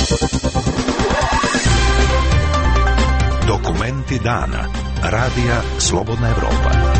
Dokumenti dana. Radija Slobodna Evropa.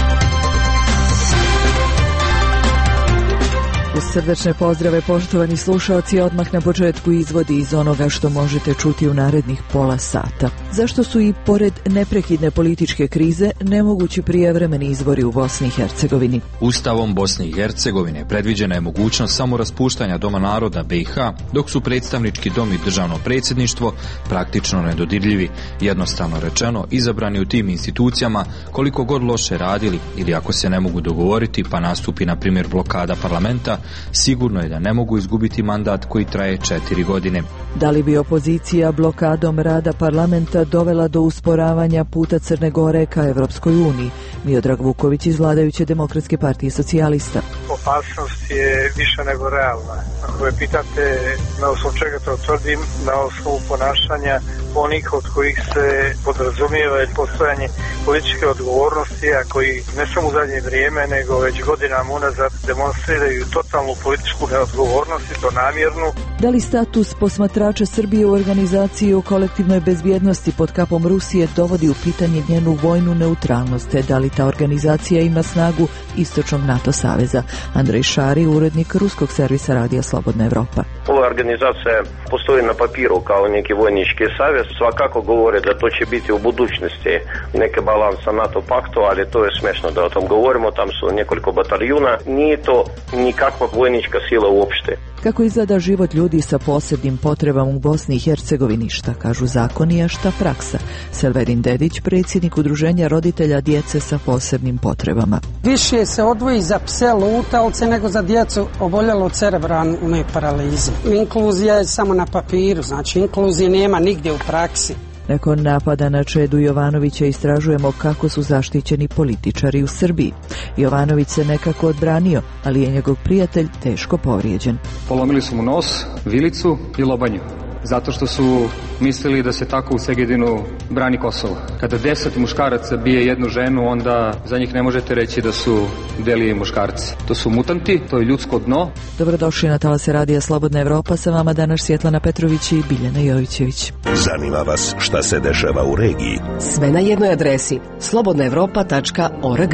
Uz srdečne pozdrave, poštovani slušaoci, odmah na početku izvodi iz onoga što možete čuti u narednih pola sata. Zašto su i pored neprekidne političke krize nemogući prijevremeni izbori u Bosni i Hercegovini? Ustavom Bosne i Hercegovine predviđena je mogućnost samoraspuštanja Doma naroda BiH, dok su predstavnički dom i državno predsjedništvo praktično nedodirljivi. Jednostavno rečeno, izabrani u tim institucijama, koliko god loše radili ili ako se ne mogu dogovoriti pa nastupi na primjer blokada parlamenta, sigurno je da ne mogu izgubiti mandat koji traje 4 godine. Da li bi opozicija blokadom rada parlamenta dovela do usporavanja puta Crne Gore ka Evropskoj uniji? Miodrag Vuković iz vladajuće Demokratske partije socijalista. Opasnost je više nego realna. Ako me pitate na osnovu čega to tvrdim, na osnovu ponašanja onih od kojih se podrazumijeva postojanje političke odgovornosti, a koji ne samo u zadnje vrijeme, nego već godinama unazad demonstriraju totalnu političku neodgovornost i to namjernu. Da li status posmatrača Srbije u organizaciji o kolektivnoj bezbjednosti pod kapom Rusije dovodi u pitanje njenu vojnu neutralnost, te da li ta organizacija ima snagu istočnog NATO saveza? Andrej Šari, urednik ruskog servisa Radija Slobodna Evropa. Ova organizacija postoji na papiru kao neki vojnički savez, svakako govore da to će biti u budućnosti neke balansa NATO paktu, ali to je smešno da o tom govorimo, tam su nekoliko bataljuna, nije to nikakva vojnička sila uopšte. Kako izgleda život ljudi sa posebnim potrebama u Bosni i Hercegovini, šta kažu zakoni, a šta praksa? Selvedin Dedić, predsjednik udruženja roditelja djece sa posebnim potrebama. Više se odvoji za pse lutavce nego za djecu oboljelo od cerebralne paralize. Inkluzija je samo na papiru, znači inkluzije nema nigdje u praksi. Nakon napada na Čedu Jovanovića istražujemo kako su zaštićeni političari u Srbiji. Jovanović se nekako odbranio, ali je njegov prijatelj teško povrijeđen. Polomili su mu nos, vilicu i lobanju, zato što su mislili da se tako u Segedinu brani Kosovo. Kada 10 muškaraca bije jednu ženu, onda za njih ne možete reći da su deli muškarci. To su mutanti, to je ljudsko dno. Dobrodošli na talase Radija Slobodna Evropa, sa vama danas Svjetlana Petrović i Biljana Jovićević. Zanima vas šta se dešava u regiji? Sve na jednoj adresi slobodnaevropa.org.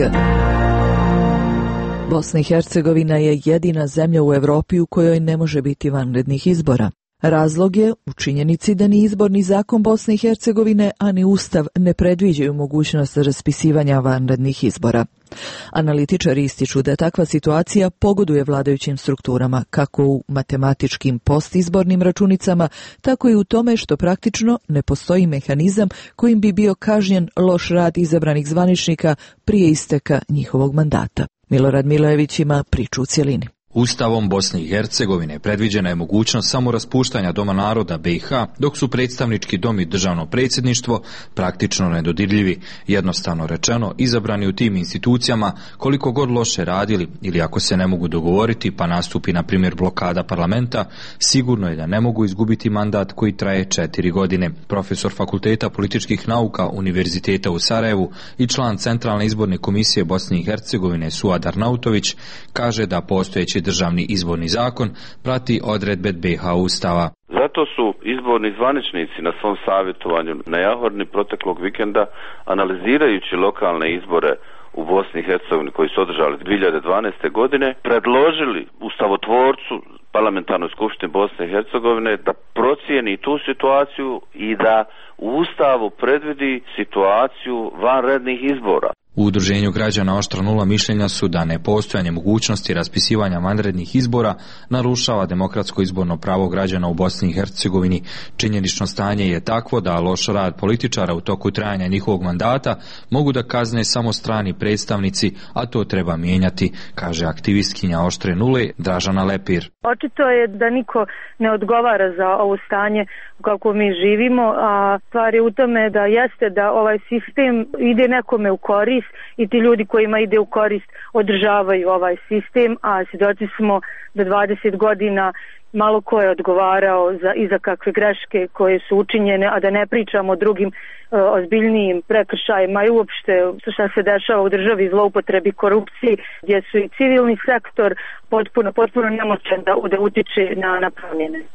Bosna i Hercegovina je jedina zemlja u Evropi u kojoj ne može biti vanrednih izbora. Razlog je u činjenici da ni izborni zakon Bosne i Hercegovine, a ni Ustav ne predviđaju mogućnost raspisivanja vanrednih izbora. Analitičari ističu da takva situacija pogoduje vladajućim strukturama, kako u matematičkim postizbornim računicama, tako i u tome što praktično ne postoji mehanizam kojim bi bio kažnjen loš rad izabranih zvaničnika prije isteka njihovog mandata. Milorad Milojević ima priču u cjelini. Ustavom Bosne i Hercegovine predviđena je mogućnost samoraspuštanja Doma naroda BiH, dok su predstavnički dom i državno predsjedništvo praktično nedodirljivi. Jednostavno rečeno, izabrani u tim institucijama, koliko god loše radili ili ako se ne mogu dogovoriti pa nastupi na primjer blokada parlamenta, sigurno je da ne mogu izgubiti mandat koji traje 4 godine. Profesor Fakulteta političkih nauka Univerziteta u Sarajevu i član Centralne izborne komisije Bosne i Hercegovine Suad Arnautović kaže da postojeći državni izborni zakon prati odredbe BiH Ustava. Zato su izborni zvaničnici na svom savjetovanju na Jahorni proteklog vikenda, analizirajući lokalne izbore u Bosni i Hercegovini koji su održali 2012. godine, predložili ustavotvorcu Parlamentarnoj skupštini Bosne i Hercegovine da procijeni tu situaciju i da u Ustavu predvidi situaciju vanrednih izbora. U Udruženju građana Oštro nula mišljenja su da nepostojanje mogućnosti raspisivanja vanrednih izbora narušava demokratsko izborno pravo građana u Bosni i Hercegovini. Činjenično stanje je takvo da loš rad političara u toku trajanja njihovog mandata mogu da kazne samo strani predstavnici, a to treba mijenjati, kaže aktivistkinja Oštre nule Dražana Lepir. Očito je da niko ne odgovara za ovo stanje kako mi živimo, a stvar je u tome da jeste da ovaj sistem ide nekome u korist i ti ljudi kojima ide u korist održavaju ovaj sistem, a svjedoci smo da 20 godina malo ko je odgovarao za kakve greške koje su učinjene, a da ne pričamo o drugim ozbiljnijim prekršajima i uopšte šta se dešava u državi, zloupotrebi, korupciji, gdje su i civilni sektor potpuno nemoćan da utiče na promjene.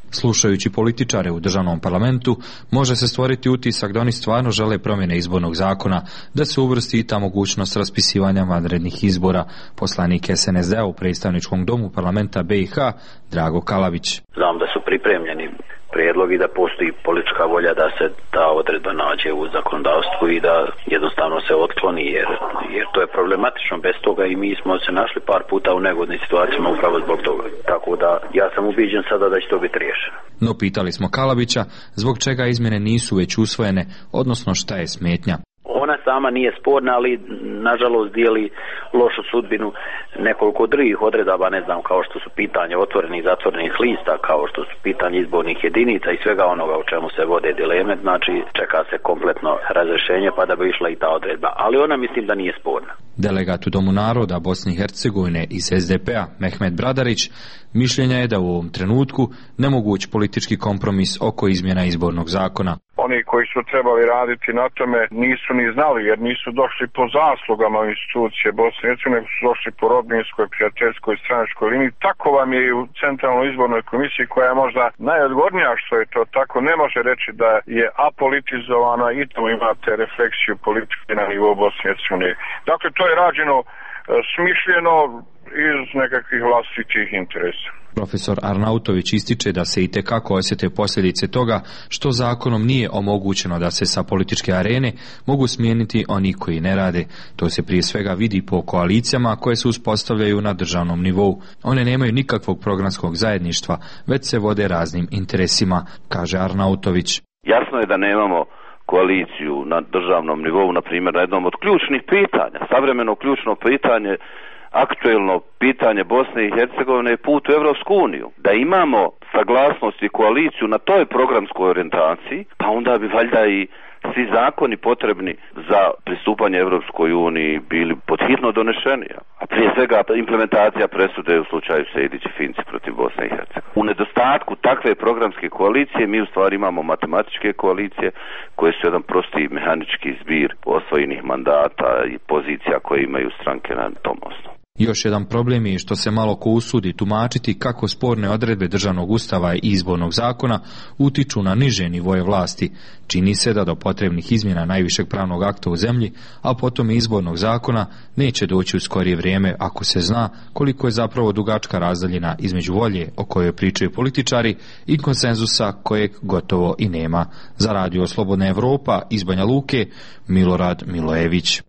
Slušajući političare u državnom parlamentu, može se stvoriti utisak da oni stvarno žele promjene izbornog zakona, da se uvrsti i ta mogućnost raspisivanja vanrednih izbora. Poslanik SNSD u predstavničkom domu parlamenta BiH Drago Kalavić. Znam da su pripremljeni prijedlog i da postoji politička volja da se ta odredba nađe u zakonodavstvu i da jednostavno se otkloni, jer to je problematično bez toga i mi smo se našli par puta u neugodnim situacijama upravo zbog toga. Tako da ja sam ubiđen sada da će to biti riješeno. No pitali smo Kalavića zbog čega izmjene nisu već usvojene, odnosno šta je smetnja. Ona sama nije sporna, ali nažalost dijeli lošu sudbinu nekoliko drugih odredaba, ne znam, kao što su pitanje otvorenih i zatvorenih lista, kao što su pitanje izbornih jedinica i svega onoga u čemu se vode dileme, znači čeka se kompletno razrješenje pa da bi išla i ta odredba, ali ona mislim da nije sporna. Delegat u Domu naroda Bosne i Hercegovine iz SDP-a Mehmet Bradarić mišljenja je da u ovom trenutku nemoguć politički kompromis oko izmjena izbornog zakona. Oni koji su trebali raditi na tome nisu ni znali, jer nisu došli po zaslugama institucije Bosne i Hercegovine, nego su došli po rodbinskoj, prijateljskoj, stranačkoj liniji. Tako vam je i u Centralnoj izbornoj komisiji, koja je možda najodgovornija što je to tako. Ne može reći da je apolitizovana i tu imate refleksiju politike na nivou Bosne i Hercegovine. Dakle, to je rađeno smišljeno iz nekakvih vlastitih interesa. Profesor Arnautović ističe da se itekako osjete posljedice toga što zakonom nije omogućeno da se sa političke arene mogu smijeniti oni koji ne rade. To se prije svega vidi po koalicijama koje se uspostavljaju na državnom nivou. One nemaju nikakvog programskog zajedništva, već se vode raznim interesima, kaže Arnautović. Jasno je da nemamo koaliciju na državnom nivou, na primjer, na jednom od ključnih pitanja, savremeno ključno pitanje, aktuelno pitanje Bosne i Hercegovine je put u Evropsku uniju. Da imamo saglasnost i koaliciju na toj programskoj orijentaciji, pa onda bi valjda i svi zakoni potrebni za pristupanje Evropskoj uniji bili podhitno donešeni. A prije svega implementacija presude u slučaju Sejdić-Finci protiv Bosne i Hercegovine. U nedostatku takve programske koalicije mi u stvari imamo matematičke koalicije koje su jedan prosti mehanički zbir osvojenih mandata i pozicija koje imaju stranke na tom osnovu. Još jedan problem je što se malo ko usudi tumačiti kako sporne odredbe državnog ustava i izbornog zakona utiču na niže nivoje vlasti. Čini se da do potrebnih izmjena najvišeg pravnog akta u zemlji, a potom i izbornog zakona, neće doći u skorije vrijeme ako se zna koliko je zapravo dugačka razdaljina između volje o kojoj pričaju političari i konsenzusa kojeg gotovo i nema. Za Radio Slobodna Evropa iz Banja Luke, Milorad Milojević.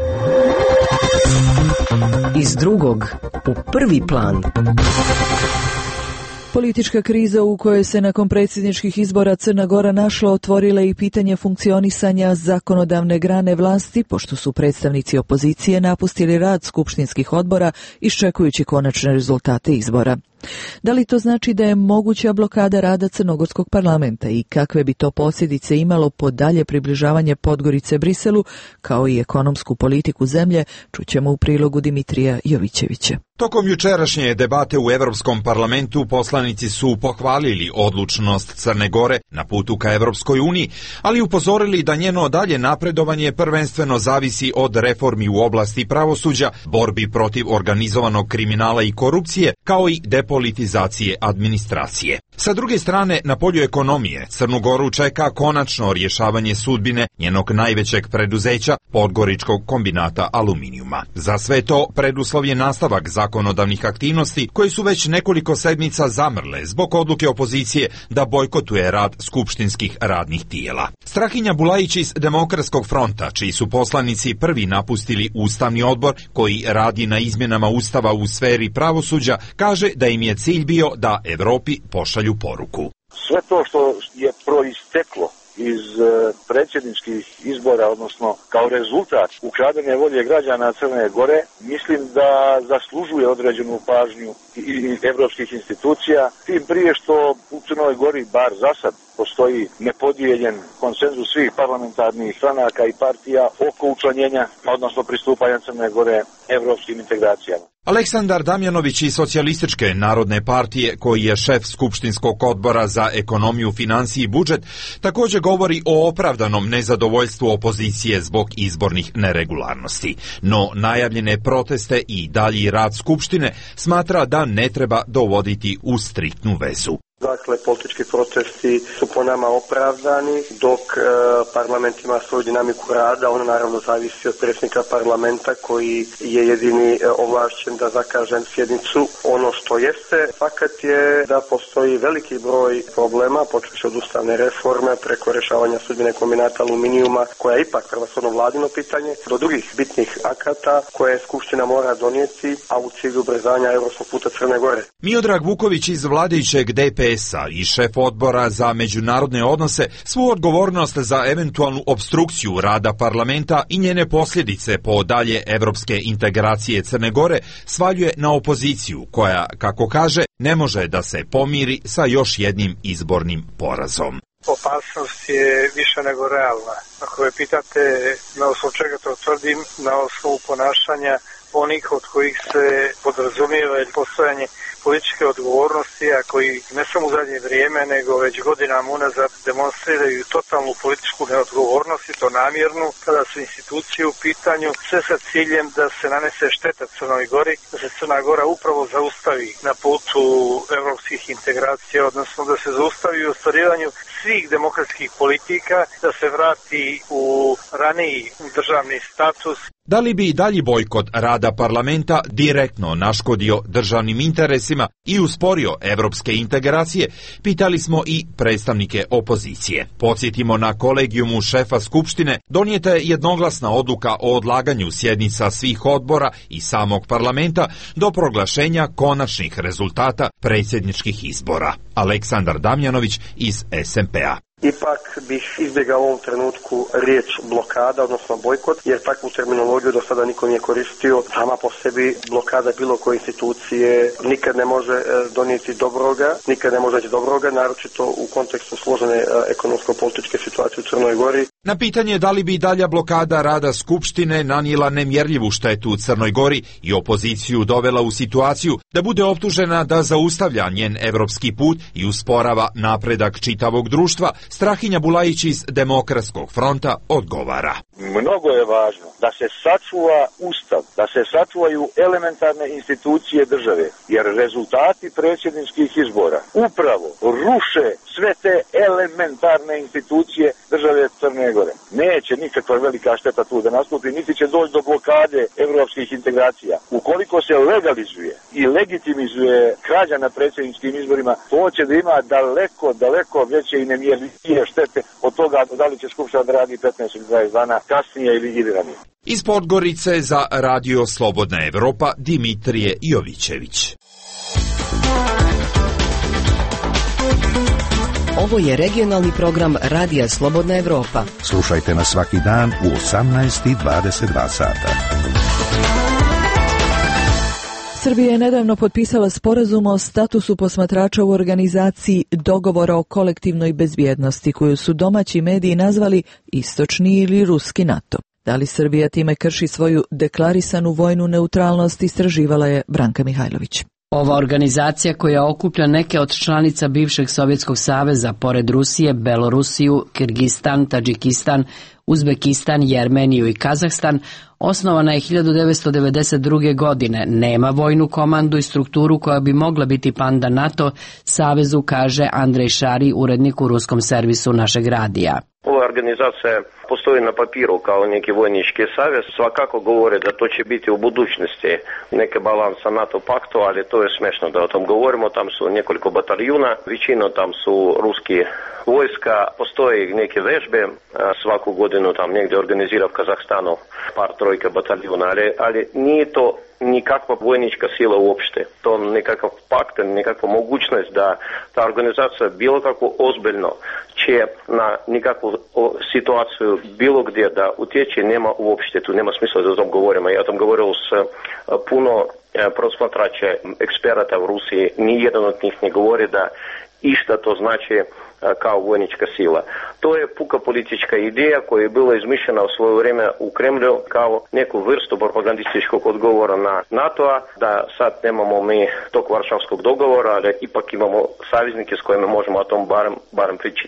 Iz drugog u prvi plan. Politička kriza u kojoj se nakon predsjedničkih izbora Crna Gora našla otvorila i pitanje funkcionisanja zakonodavne grane vlasti, pošto su predstavnici opozicije napustili rad skupštinskih odbora iščekujući konačne rezultate izbora. Da li to znači da je moguća blokada rada crnogorskog parlamenta i kakve bi to posljedice imalo po dalje približavanje Podgorice Briselu, kao i ekonomsku politiku zemlje, čućemo u prilogu Dimitrija Jovićevića. Tokom jučerašnje debate u Europskom parlamentu poslanici su pohvalili odlučnost Crne Gore na putu ka Europskoj uniji, ali upozorili da njeno dalje napredovanje prvenstveno zavisi od reformi u oblasti pravosuđa, borbi protiv organizovanog kriminala i korupcije, kao i depolitizacije administracije. Sa druge strane, na polju ekonomije, Crnu Goru čeka konačno rješavanje sudbine njenog najvećeg preduzeća, Podgoričkog kombinata aluminijuma. Za sve to preduslov je nastavak zakonodavnih aktivnosti koji su već nekoliko sedmica zamrle zbog odluke opozicije da bojkotuje rad skupštinskih radnih tijela. Strahinja Bulajić iz Demokratskog fronta, čiji su poslanici prvi napustili Ustavni odbor koji radi na izmjenama Ustava u sferi pravosuđa, kaže da im je cilj bio da Evropi pošalju poruku. Sve to što je proisteklo iz predsjedničkih izbora, odnosno kao rezultat ukradene volje građana Crne Gore, mislim da zaslužuje određenu pažnju i evropskih institucija, tim prije što u Crnoj Gori, bar za sad, postoji nepodijeljen konsenzus svih parlamentarnih stranaka i partija oko učlanjenja, odnosno pristupanja Crne Gore evropskim integracijama. Aleksandar Damjanović iz Socijalističke narodne partije, koji je šef Skupštinskog odbora za ekonomiju, financije i budžet, također govori o opravdanom nezadovoljstvu opozicije zbog izbornih neregularnosti. No najavljene proteste i dalji rad Skupštine smatra da ne treba dovoditi u striktnu vezu. Dakle, politički protesti su po nama opravdani, dok parlament ima svoju dinamiku rada. Ono naravno zavisi od predsjednika parlamenta koji je jedini ovlašćen da zakaže sjednicu. Ono što jeste fakat je da postoji veliki broj problema, počevši od ustavne reforme preko rješavanja sudbine kombinata aluminijuma, koja je ipak prvenstveno vladino pitanje, do drugih bitnih akata koje Skupština mora donijeti, a u cilju ubrzanja europskog puta Crne Gore. Miodrag Vuković iz vladajućeg DPS-a i šef odbora za međunarodne odnose svu odgovornost za eventualnu opstrukciju rada parlamenta i njene posljedice po dalje evropske integracije Crne Gore svaljuje na opoziciju koja, kako kaže, ne može da se pomiri sa još jednim izbornim porazom. Opasnost je više nego realna. Ako me pitate na osnovu čega to tvrdim, na osnovu ponašanja onih od kojih se podrazumijeva postojanje političke odgovornosti, a koji ne samo u zadnje vrijeme, nego već godinama unazad demonstriraju totalnu političku neodgovornost i to namjernu, kada su institucije u pitanju, sve sa ciljem da se nanese šteta Crnoj Gori, da se Crna Gora upravo zaustavi na putu evropskih integracija, odnosno da se zaustavi u ostvarivanju svih demokratskih politika, da se vrati u raniji državni status. Da li bi dalji bojkot rada parlamenta direktno naškodio državnim interesima i usporio evropske integracije, pitali smo i predstavnike opozicije. Podsjetimo, na kolegijumu šefa Skupštine donijeta je jednoglasna odluka o odlaganju sjednica svih odbora i samog parlamenta do proglašenja konačnih rezultata predsjedničkih izbora. Aleksandar Damjanović iz SMP-a. Ipak bih izbjegao u ovom trenutku riječ blokada, odnosno bojkot, jer takvu terminologiju do sada niko nije koristio. Sama po sebi blokada bilo koje institucije nikad ne može donijeti dobroga, naročito u kontekstu složene ekonomsko-političke situacije u Crnoj Gori. Na pitanje da li bi dalja blokada rada Skupštine nanijela nemjerljivu štetu u Crnoj Gori i opoziciju dovela u situaciju da bude optužena da zaustavlja njen evropski put i usporava napredak čitavog društva, Strahinja Bulajić iz Demokratskog fronta odgovara. Mnogo je važno da se sačuva Ustav, da se sačuvaju elementarne institucije države, jer rezultati predsjedničkih izbora upravo ruše sve te elementarne institucije države Crne Gore. Neće nikakva velika šteta tu da nastupi, niti će doći do blokade evropskih integracija. Ukoliko se legalizuje i legitimizuje krađa na predsjedničkim izborima, to će da ima daleko veće i nemjerljive štete od toga da li će Skupština da radi 15 ili 20 dana kasnije ili ranije. Iz Podgorice za Radio Slobodna Evropa Dimitrije Jovićević. Ovo je regionalni program Radija Slobodna Evropa. Slušajte nas svaki dan u 18:22 sata. Srbija je nedavno potpisala sporazum o statusu posmatrača u organizaciji Dogovora o kolektivnoj bezbjednosti, koju su domaći mediji nazvali istočni ili ruski NATO. Da li Srbija time krši svoju deklarisanu vojnu neutralnost, istraživala je Branka Mihajlović. Ova organizacija, koja okuplja neke od članica bivšeg Sovjetskog saveza, pored Rusije, Belorusiju, Kirgistan, Tadžikistan, Uzbekistan, Jermeniju i Kazahstan, osnovana je 1992. godine. Nema vojnu komandu i strukturu koja bi mogla biti panda NATO savezu, kaže Andrej Šari, urednik u ruskom servisu našeg radija. Ova organizacija postoji na papiru kao neki vojnički savez. Svakako govore da to će biti u budućnosti neke balansa NATO paktu, ali to je smešno da o tom govorimo. Tam su nekoliko bataljuna, većina tam su ruski vojska, postoji neke vežbe, svaku godinu tam negdje organizira u Kazahstanu par trojka bataljuna, ali nije to nikakva vojnička sila uopšte. To nekakav pakt, nekakva mogućnost da ta organizacija bilo kako ozbiljno će na nekakvu situaciju bilo gdje da utječe, nema uopšte, tu nema smisla da o tom govorimo. Ja tom govorio s puno prosmatrača, eksperata u Rusiji, nijedan od njih ne govori da išta to znači kao vojnička sila. To je puka politička ideja koja je bila izmišljena u svoje vrijeme u Kremlju kao neku vrstu propagandističkog odgovora na NATO-a, da sad nemamo mi tog varšavskog dogovora, ali ipak imamo saveznike s kojima možemo o tom barem pričati.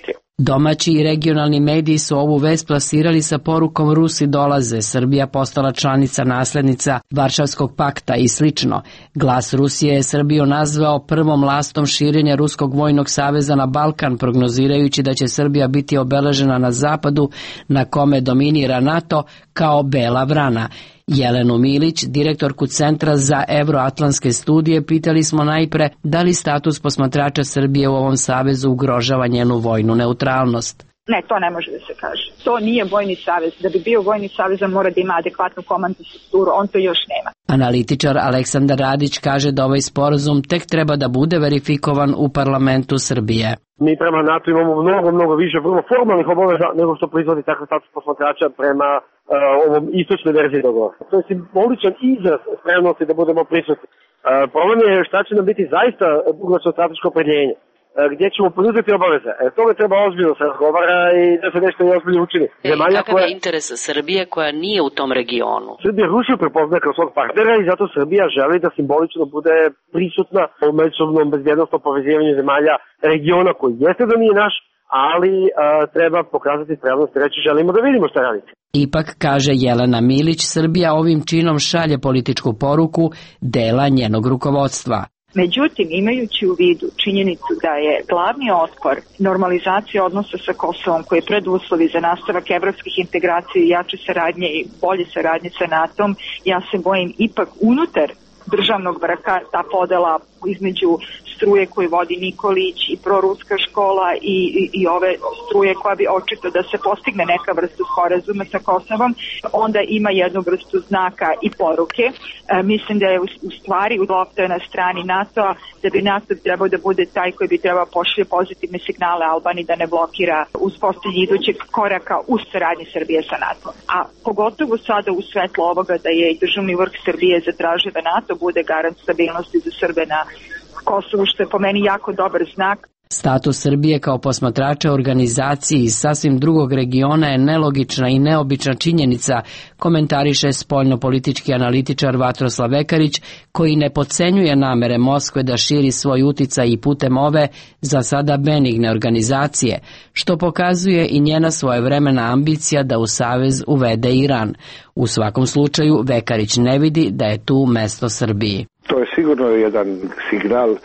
Domaći i regionalni mediji su ovu vest plasirali sa porukom Rusi dolaze, Srbija postala članica naslednica Varšavskog pakta i slično. Glas Rusije je Srbiju nazvao prvom lastom širenja Ruskog vojnog saveza na Balkan, prognozirajući da će Srbija biti obeležena na zapadu na kome dominira NATO kao bela vrana. Jelenu Milić, direktorku Centra za euroatlantske studije, pitali smo najpre da li status posmatrača Srbije u ovom savezu ugrožava njenu vojnu neutralnost. Ne, to ne može da se kaže. To nije vojni savez. Da bi bio vojni savez, on mora da ima adekvatnu komandnu strukturu. On to još nema. Analitičar Aleksandar Radić kaže da ovaj sporazum tek treba da bude verifikovan u parlamentu Srbije. Mi prema NATO imamo mnogo više vrlo formalnih obaveza nego što proizvodi takav status posmatrača prema ovom istočnoj verziji dogovora. To je simboličan izraz spremnosti da budemo prisutni. Problem je šta će nam biti zaista dugoročno strateško opredjeljenje. Gdje ćemo poduzeti obaveze. Tome treba ozbiljno se razgovara i da se nešto ozbiljno učini. Kakav je interes Srbije koja nije u tom regionu? Srbija Rusiju prepoznaje kao svog partnera i zato Srbija želi da simbolično bude prisutna u međusobnom bezbjednostnom povezivanju zemalja regiona koji jeste da nije naš, ali treba pokazati spremnost i reći želimo da vidimo šta radite. Ipak, kaže Jelena Milić, Srbija ovim činom šalje političku poruku dela njenog rukovodstva. Međutim, imajući u vidu činjenicu da je glavni otpor normalizacija odnosa sa Kosovom, koji je preduslovi za nastavak evropskih integracija i jače saradnje i bolje saradnje sa NATO-om, ja se bojim ipak unutar državnog vrha ta podela između struje koju vodi Nikolić i proruska škola i ove struje koja bi očito da se postigne neka vrsta sporazuma sa Kosovom, onda ima jednu vrstu znaka i poruke. Mislim da je u stvari lopta na strani NATO-a, da bi NATO trebao da bude taj koji bi trebao pošalje pozitivne signale Albaniji da ne blokira uspostavljanje idućeg koraka u saradnji Srbije sa NATO. A pogotovo sada u svetlu ovoga da je i državni vrh Srbije zatražio da NATO bude garant stabilnosti za Srbe na Kosovu, što je po meni jako dobar znak. Status Srbije kao posmatrača organizaciji iz sasvim drugog regiona je nelogična i neobična činjenica, komentariše spoljnopolitički analitičar Vatroslav Vekarić, koji ne podcenjuje namere Moskve da širi svoj uticaj i putem ove, za sada benigne organizacije, što pokazuje i njena svojevremena ambicija da u savez uvede Iran. U svakom slučaju, Vekarić ne vidi da je tu mesto Srbiji. To je sigurno jedan signal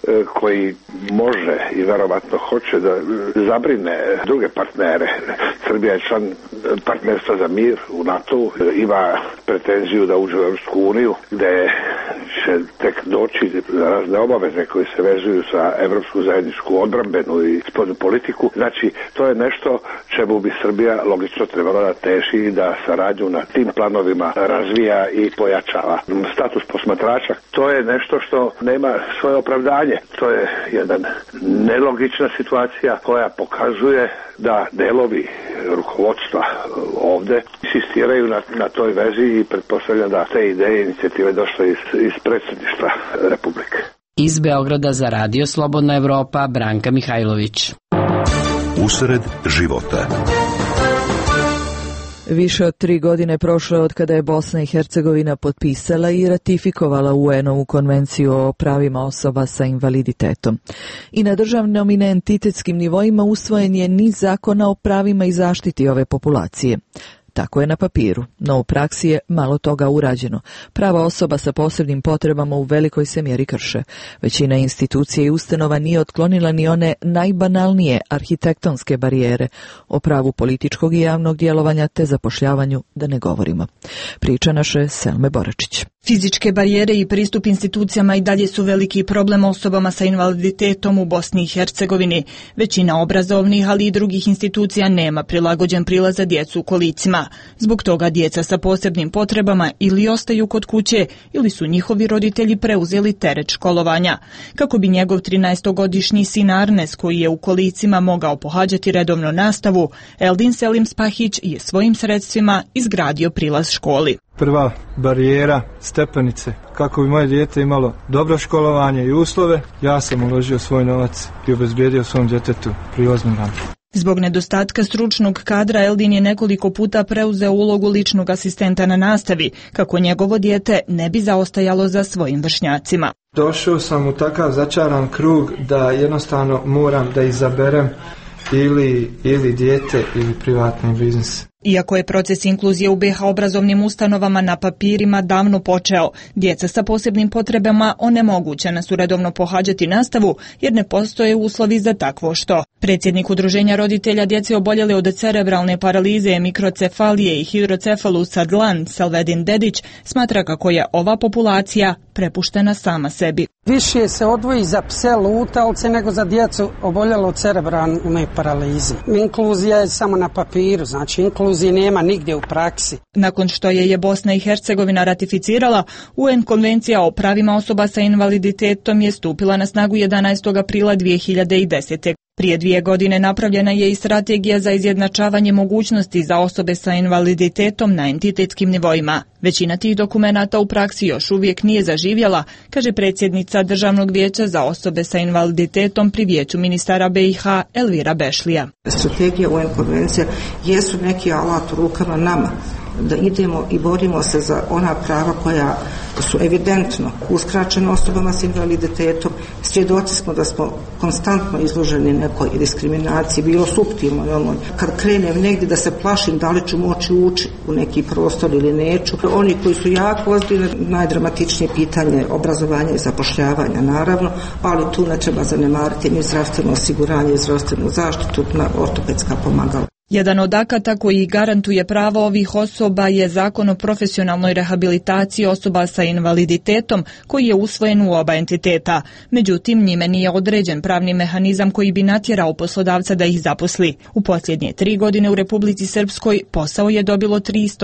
koji može i verovatno hoće da zabrine druge partnere. Srbija je član partnerstva za mir u NATO, ima pretenziju da uđe u Evropsku uniju, gde će tek doći razne obaveze koje se vezuju sa evropsku zajedničku odbrambenu i spoljnu politiku. Znači, to je nešto čemu bi Srbija logično trebala da teži i da saradnju na tim planovima razvija i pojačava. Status posmatrača, to je nešto što nema svoje opravdanje. To je jedan nelogična situacija koja pokazuje da delovi rukovodstva ovde insistiraju na toj vezi i pretpostavljam da te ideje i inicijative došle iz predsjedništva Republike. Iz Beograda za Radio Slobodna Evropa, Branka Mihajlović. Usred života. Više od 3 godine prošle od kada je Bosna i Hercegovina potpisala i ratifikovala UN-ovu konvenciju o pravima osoba sa invaliditetom. I na državnom i na entitetskim nivoima usvojen je niz zakona o pravima i zaštiti ove populacije. Tako je na papiru, no u praksi je malo toga urađeno. Prava osoba sa posebnim potrebama u velikoj se mjeri krše. Većina institucija i ustanova nije otklonila ni one najbanalnije arhitektonske barijere, o pravu političkog i javnog djelovanja te zapošljavanju da ne govorimo. Priča naše Selme Boračić. Fizičke barijere i pristup institucijama i dalje su veliki problem osobama sa invaliditetom u Bosni i Hercegovini. Većina obrazovnih, ali i drugih institucija nema prilagođen prilaz za djecu u kolicima. Zbog toga djeca sa posebnim potrebama ili ostaju kod kuće ili su njihovi roditelji preuzeli teret školovanja. Kako bi njegov 13-godišnji sin Arnes, koji je u kolicima, mogao pohađati redovno nastavu, Eldin Selim Spahić je svojim sredstvima izgradio prilaz školi. Prva barijera, stepenice. Kako bi moje dijete imalo dobro školovanje i uslove, ja sam uložio svoj novac i obezbijedio svom djetetu prilaznu rampu. Zbog nedostatka stručnog kadra, Eldin je nekoliko puta preuzeo ulogu ličnog asistenta na nastavi, kako njegovo dijete ne bi zaostajalo za svojim vršnjacima. Došao sam u takav začaran krug da jednostavno moram da izaberem ili dijete ili privatni biznis. Iako je proces inkluzije u BiH obrazovnim ustanovama na papirima davno počeo, djeca sa posebnim potrebama onemogućena su redovno pohađati nastavu jer ne postoje uslovi za takvo što. Predsjednik Udruženja roditelja djece oboljele od cerebralne paralize, mikrocefalije i hidrocefalusa dlan, Salvedin Dedić, smatra kako je ova populacija prepuštena sama sebi. Više se odvoji za pse lutalce nego za djecu oboljelo od cerebralne paralize. Inkluzija je samo na papiru, znači inkluzije nema nigdje u praksi. Nakon što je Bosna i Hercegovina ratificirala, UN konvencija o pravima osoba sa invaliditetom je stupila na snagu 11. aprila 2010. Prije 2 godine napravljena je i strategija za izjednačavanje mogućnosti za osobe sa invaliditetom na entitetskim nivoima. Većina tih dokumenata u praksi još uvijek nije zaživjela, kaže predsjednica Državnog vijeća za osobe sa invaliditetom pri Vijeću ministara BiH Elvira Bešlija. Strategija UN konvencija jesu neki alat u rukama nama da idemo i borimo se za ona prava koja su evidentno uskraćena osobama s invaliditetom. Svjedoci smo da smo konstantno izloženi nekoj diskriminaciji, bilo suptilno. Kad krenem negdje da se plašim da li ću moći ući u neki prostor ili neću. Oni koji su jako ozbiljni, najdramatičnije pitanje obrazovanja i zapošljavanja naravno, ali tu ne treba zanemariti ni zdravstveno osiguranje i zdravstvenu zaštitu na ortopedska pomagala. Jedan od akata koji garantuje pravo ovih osoba je Zakon o profesionalnoj rehabilitaciji osoba sa invaliditetom koji je usvojen u oba entiteta. Međutim, njime nije određen pravni mehanizam koji bi natjerao poslodavca da ih zaposli. U posljednje 3 godine u Republici Srpskoj posao je dobilo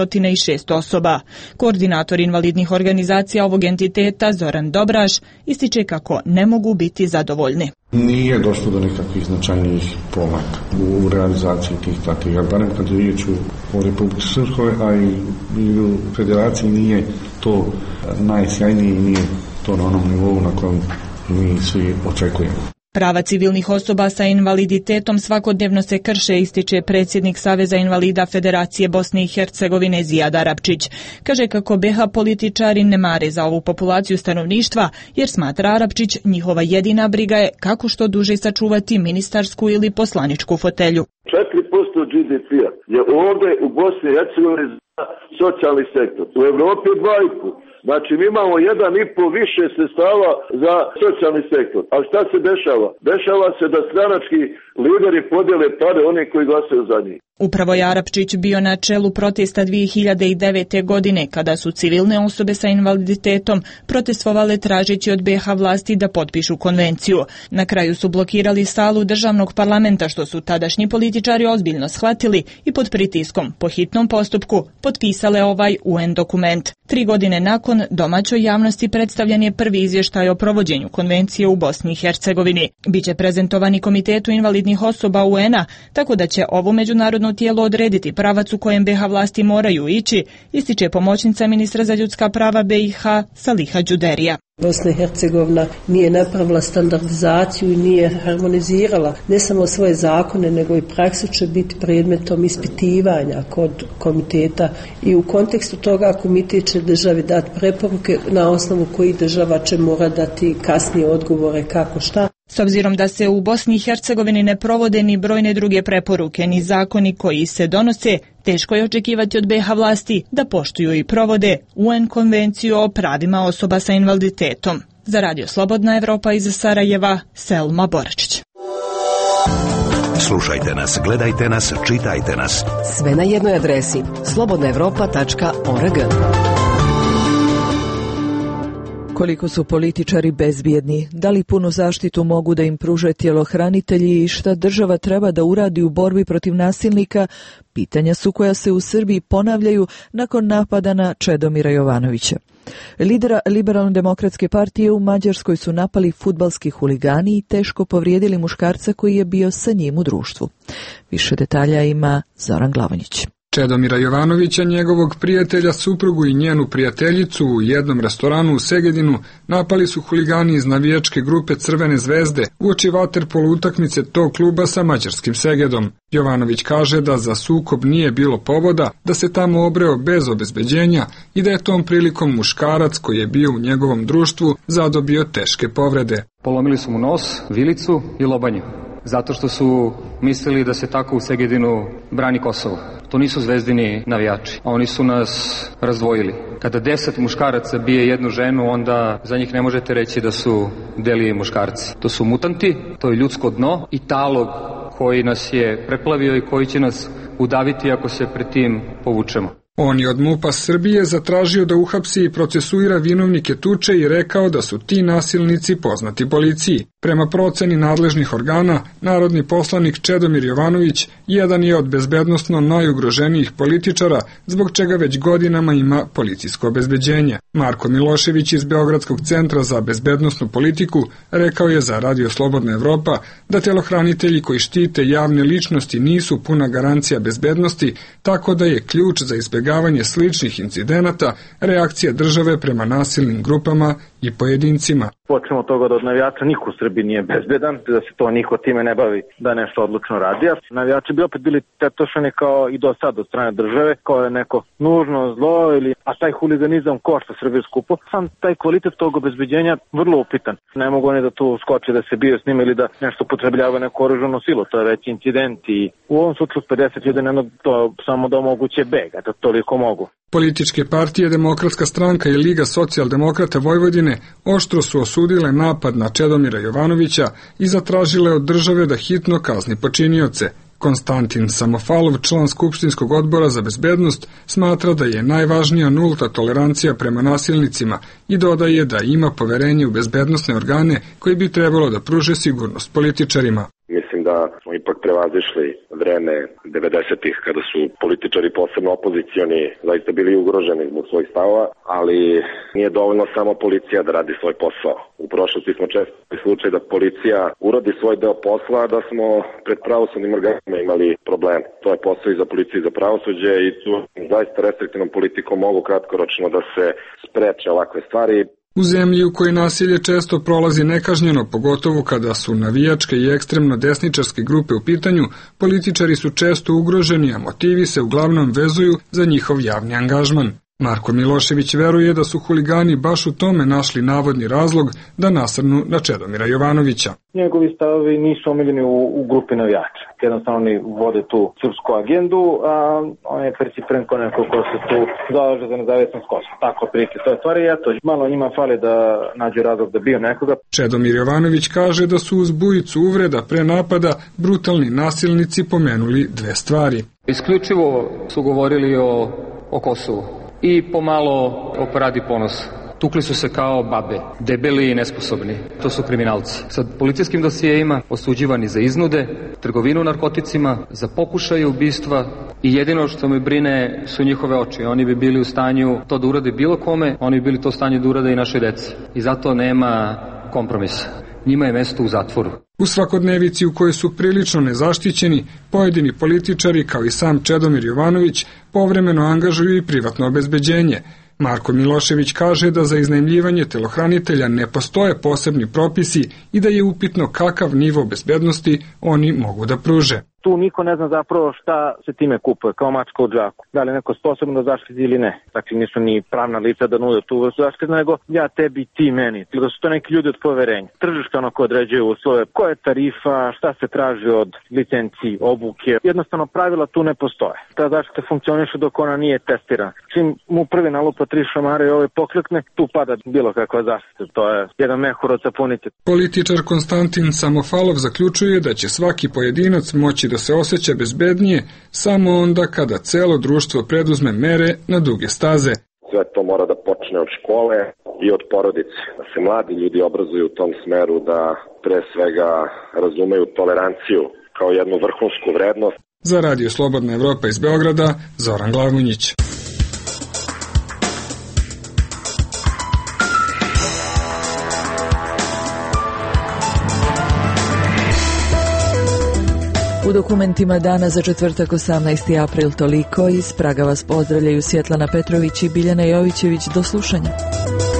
306 osoba. Koordinator invalidnih organizacija ovog entiteta, Zoran Dobraš, ističe kako ne mogu biti zadovoljni. Nije došlo do nekakvih značajnijih pomaka u realizaciji tih takvih, barem kad je riječ o Republici Srpskoj, a i u federaciji nije to najsjajnije i nije to na onom nivou na kojem mi svi očekujemo. Prava civilnih osoba sa invaliditetom svakodnevno se krše, ističe predsjednik Saveza invalida Federacije Bosne i Hercegovine Zijad Arapčić. Kaže kako BiH političari ne mare za ovu populaciju stanovništva, jer smatra Arapčić njihova jedina briga je kako što duže sačuvati ministarsku ili poslaničku fotelju. 4% GDP-a je ovdje u Bosni i Hercegovini za socijalni sektor. U Evropi 2,5%. Znači, mi imamo 1,5 više sredstava za socijalni sektor. A šta se dešava? Dešava se da stranački lideri podijele pare oni koji glasaju za njih. Upravo je Arapčić bio na čelu protesta 2009. godine kada su civilne osobe sa invaliditetom protestovale tražeći od BiH vlasti da potpišu konvenciju. Na kraju su blokirali salu državnog parlamenta što su tadašnji političari ozbiljno shvatili i pod pritiskom po hitnom postupku potpisale ovaj UN dokument. 3 godine nakon domaćoj javnosti predstavljen je prvi izvještaj o provođenju konvencije u Bosni i Hercegovini. Biće prezentovani Komitetu invalidnih osoba UN-a, tako da će ovo međunarodno tijelo odrediti pravac u kojem BiH vlasti moraju ići, ističe pomoćnica ministra za ljudska prava BiH Saliha Đuderija. Bosna i Hercegovina nije napravila standardizaciju i nije harmonizirala ne samo svoje zakone, nego i praksu će biti predmetom ispitivanja kod komiteta i u kontekstu toga komitet će državi dati preporuke na osnovu kojih država će mora dati kasnije odgovore kako šta. S obzirom da se u Bosni i Hercegovini ne provode ni brojne druge preporuke ni zakoni koji se donose, teško je očekivati od BiH vlasti da poštuju i provode UN konvenciju o pravima osoba sa invaliditetom. Za Radio Slobodna Evropa iz Sarajeva, Selma Boračić. Slušajte nas, gledajte nas, čitajte nas. Sve na jednoj adresi slobodnaevropa.org. Koliko su političari bezbjedni, da li punu zaštitu mogu da im pruže tjelohranitelji i šta država treba da uradi u borbi protiv nasilnika, pitanja su koja se u Srbiji ponavljaju nakon napada na Čedomira Jovanovića. Lidera Liberalno-demokratske partije u Mađarskoj su napali fudbalski huligani i teško povrijedili muškarca koji je bio sa njim u društvu. Više detalja ima Zoran Glavonjić. Čedomira Jovanovića, njegovog prijatelja, suprugu i njenu prijateljicu u jednom restoranu u Segedinu napali su huligani iz navijačke grupe Crvene zvezde uoči vaterpolo utakmice tog kluba sa mađarskim Segedom. Jovanović kaže da za sukob nije bilo povoda, da se tamo obreo bez obezbeđenja i da je tom prilikom muškarac koji je bio u njegovom društvu zadobio teške povrede. Polomili su mu nos, vilicu i lobanju. zato što su mislili da se tako u Segedinu brani Kosovo. To nisu Zvezdini navijači, a oni su nas razdvojili. Kada 10 muškaraca bije jednu ženu, onda za njih ne možete reći da su deli muškarci. To su mutanti, to je ljudsko dno i talog koji nas je preplavio i koji će nas udaviti ako se pred tim povučemo. On je od MUP-a Srbije zatražio da uhapsi i procesuira vinovnike tuče i rekao da su ti nasilnici poznati policiji. Prema proceni nadležnih organa, narodni poslanik Čedomir Jovanović jedan je od bezbednosno najugroženijih političara, zbog čega već godinama ima policijsko obezbeđenje. Marko Milošević iz Beogradskog centra za bezbednosnu politiku rekao je za Radio Slobodna Evropa da telohranitelji koji štite javne ličnosti nisu puna garancija bezbednosti, tako da je ključ za izbjegavanje sličnih incidenata reakcija države prema nasilnim grupama i pojedincima. Počnemo od toga da od navijača niko u Srbiji nije bezbedan, da se to niko time ne bavi da nešto odlučno radi. Navijači bi opet bili tetošani kao i do sad od strane države, kao je neko nužno zlo, a taj huliganizam košta Srbiju skupo. Sam taj kvalitet tog obezbeđenja vrlo upitan. Ne mogu oni da tu skoče da se biju s njima ili da nešto upotrebljava neku oružanu silu, to je već incident i u ovom slučaju 50 ljudi ne to samo da omoguće beg, da toliko mogu. Političke partije Demokratska stranka i Liga socijaldemokrata Vojvodine oštro su osudile napad na Čedomira Jovanovića i zatražile od države da hitno kazni počinioce. Konstantin Samofalov, član Skupštinskog odbora za bezbednost, smatra da je najvažnija nulta tolerancija prema nasilnicima i dodaje da ima poverenje u bezbednosne organe koji bi trebalo da pruže sigurnost političarima. Mislim da smo ipak prevazišli vreme 90-ih kada su političari, posebno opozicioni, zaista bili ugroženi zbog svojih stavova, ali nije dovoljno samo policija da radi svoj posao. U prošlosti smo često slučaj da policija uradi svoj deo posla, da smo pred pravosudnim organima imali problem. To je posao i za policiju i za pravosuđe i tu zaista restriktivnom politikom mogu kratkoročno da se spreče ovakve stvari. U zemlji u kojoj nasilje često prolazi nekažnjeno, pogotovo kada su navijačke i ekstremno desničarske grupe u pitanju, političari su često ugroženi, a motivi se uglavnom vezuju za njihov javni angažman. Marko Milošević veruje da su huligani baš u tome našli navodni razlog da nasrnu na Čedomira Jovanovića. Njegovi stavovi nisu omiljeni u grupi navijača. Jednostavno oni vode tu srpsku agendu, a on je percipiran kao neko ko se tu zalaže za nezavisnost Kosova. Tako prilike to je stvari, eto, malo njima fali da nađu razlog da biju nekoga. Čedomir Jovanović kaže da su uz bujicu uvreda pre napada brutalni nasilnici pomenuli dve stvari. Isključivo su govorili o Kosovu i pomalo o Paradi ponosa. Tukli su se kao babe, debeli i nesposobni. To su kriminalci. Sa policijskim dosijejima osuđivani za iznude, trgovinu narkoticima, za pokušaje ubistva i jedino što me brine su njihove oči. Oni bi bili u stanju to da urade bilo kome, oni bi bili to u stanju da urade i našoj deci. I zato nema kompromisa. Njima je mesto u zatvoru. U svakodnevici u kojoj su prilično nezaštićeni, pojedini političari, kao i sam Čedomir Jovanović, povremeno angažuju i privatno obezbeđenje. Marko Milošević kaže da za iznajmljivanje telohranitelja ne postoje posebni propisi i da je upitno kakav nivo bezbednosti oni mogu da pruže. Tu niko ne zna zapravo šta se time kupuje, kao mačka u džaku. Da li neko sposobno da zaštiti ili ne. Dakle, nisu ni pravna lica da nude tu vrstu zaštite, nego ja tebi, ti meni. Da su to neki ljudi od poverenja. Tržište ono ko određuje uslove, koja je tarifa, šta se traži od licenciji, obuke. Jednostavno pravila tu ne postoje. Ta zaštita funkcioniše dok ona nije testirana. Čim mu prvi nalupa 3 šamare i ovaj poklekne, tu pada bilo kakva zaštita. To je jedan mehur od sapunike. Političar Konstantin Samofalov zaključuje da će svaki pojedinac moći da se osjeća bezbednije samo onda kada celo društvo preduzme mere na duge staze. Sve to mora da počne od škole i od porodice. Da se mladi ljudi obrazuju u tom smeru, da pre svega razumeju toleranciju kao jednu vrhunsku vrednost. Za Radio Slobodna Evropa iz Beograda, Zoran Glavunjić. U dokumentima dana za četvrtak 18. april toliko. Iz Praga vas pozdravljaju Svjetlana Petrović i Biljana Jovićević. Do slušanja.